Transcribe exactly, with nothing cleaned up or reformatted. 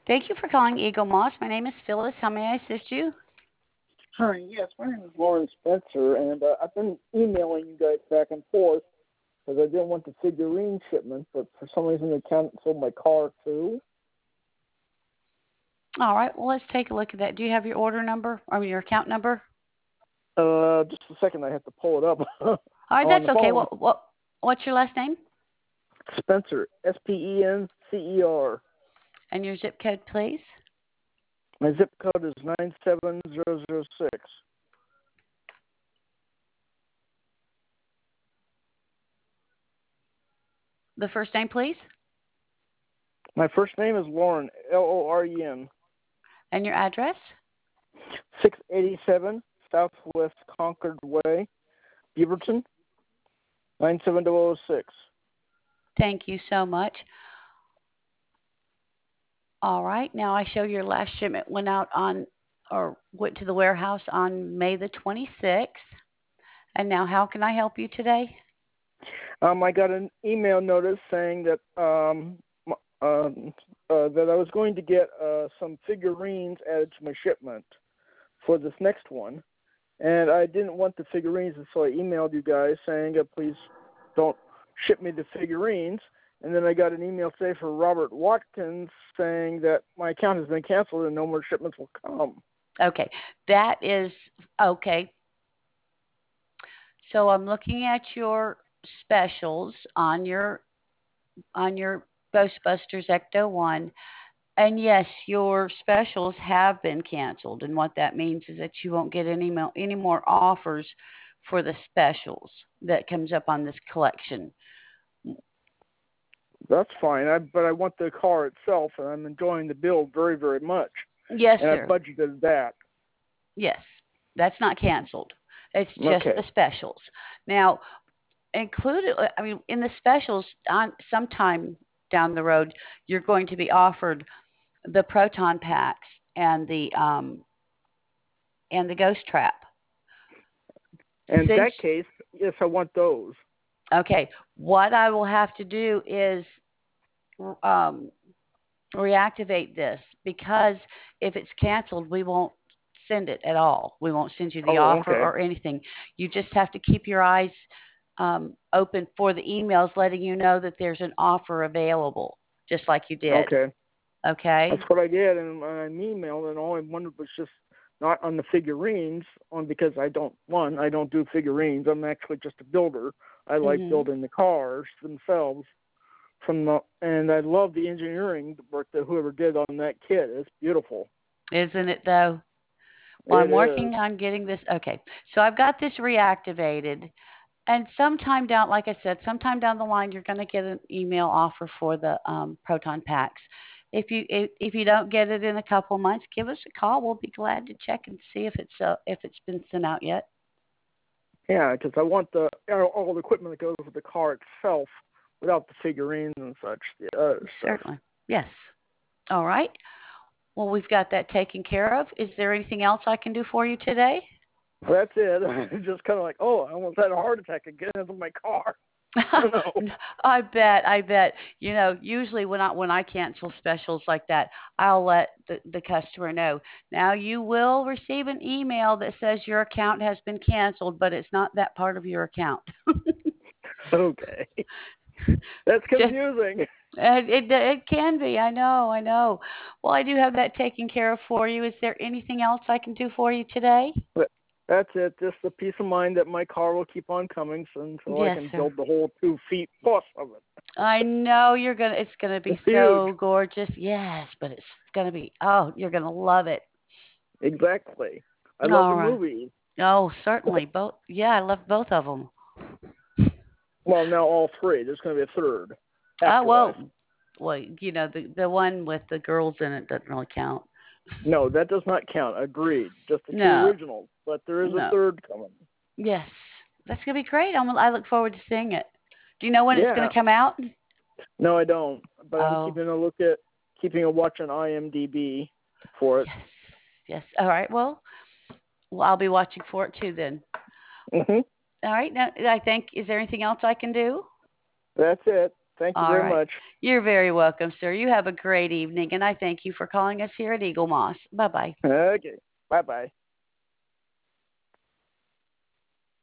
Thank you for calling Eagle Moss. My name is Phyllis. How may I assist you? Hi, yes, my name is Lauren Spencer, and uh, I've been emailing you guys back and forth because I didn't want the figurine shipment, but for some reason they canceled my car too. All right. Well, let's take a look at that. Do you have your order number or your account number? Uh, just a second, I have to pull it up. All right, I'm on that's the okay. phone. What what what's your last name Spencer, S P E N C E R. and your zip code, please? My zip code is nine seven zero zero six. The first name, please, My first name is Lauren, L O R E N. and your address. six eighty-seven Southwest Concord Way, Beaverton, nine seven zero zero six. Thank you so much. All right. Now I show your last shipment went out on or went to the warehouse on May the twenty-sixth. And now, how can I help you today? Um, I got an email notice saying that um, um, uh, that I was going to get uh, some figurines added to my shipment for this next one, and I didn't want the figurines, and so I emailed you guys saying, uh, please don't ship me the figurines. And then I got an email today from Robert Watkins saying that my account has been canceled and no more shipments will come. Okay, that is okay. So I'm looking at your specials on your on your Ghostbusters Ecto one, and yes, your specials have been canceled. And what that means is that you won't get any mo- any more offers for the specials that comes up on this collection. That's fine, I, but I want the car itself, and I'm enjoying the build very, very much. Yes, And I sir. budgeted that. Yes, that's not canceled. It's just Okay. the specials. Now, included, uh, I mean, in the specials, on sometime down the road, you're going to be offered the proton packs and the um and the ghost trap. In Since that case, yes, I want those. okay, what I will have to do is um reactivate this because if it's canceled, we won't send it at all. We won't send you the Oh, offer okay. or anything. You just have to keep your eyes um, open for the emails letting you know that there's an offer available, just like you did. Okay. Okay? That's what I did in an email, and all I wanted was just not on the figurines, on because I don't one, I don't do figurines. I'm actually just a builder. I like Mhm. building the cars themselves from the, and I love the engineering work that whoever did on that kit. It's beautiful. Isn't it though? Well, I'm It is. working on getting this. Okay. So I've got this reactivated. And sometime down, like I said, sometime down the line, you're going to get an email offer for the um, proton packs. If you if, if you don't get it in a couple months, give us a call. We'll be glad to check and see if it's uh, if it's been sent out yet. Yeah, because I want the all the equipment that goes with the car itself, without the figurines and such, the other stuff. Certainly, yes. All right. Well, we've got that taken care of. Is there anything else I can do for you today? That's it. It's just kind of like, oh, I almost had a heart attack again into my car. You know. I bet, I bet. You know, usually when I when I cancel specials like that, I'll let the, the customer know. Now you will receive an email that says your account has been canceled, but it's not that part of your account. Okay. That's Just confusing. it, it it can be. I know, I know. Well, I do have that taken care of for you. Is there anything else I can do for you today? But that's it. Just the peace of mind that my car will keep on coming so, until I Yes, can sir. build the whole two feet plus of it. I know you're gonna. It's gonna be It's huge. so gorgeous. Yes, but it's gonna be. Oh, you're gonna love it. Exactly. I love the All right. movies. Oh, certainly. Both. Yeah, I love both of them. Well, now all three. There's going to be a third. Oh, Afterlife. well, well, you know, the the one with the girls in it doesn't really count. No, that does not count. Agreed. Just the two No, originals. But there is a no. third coming. Yes, that's gonna be great. I'm. I look forward to seeing it. Do you know when it's Yeah. gonna come out? No, I don't. But I'm Oh, keeping a look at, keeping a watch on IMDb for it. yes, yes. All right. Well, well, I'll be watching for it too then. hmm All right. Now, I think. Is there anything else I can do? That's it. Thank you All very right. much. You're very welcome, sir. You have a great evening, and I thank you for calling us here at Eagle Moss. Bye bye. Okay. Bye bye.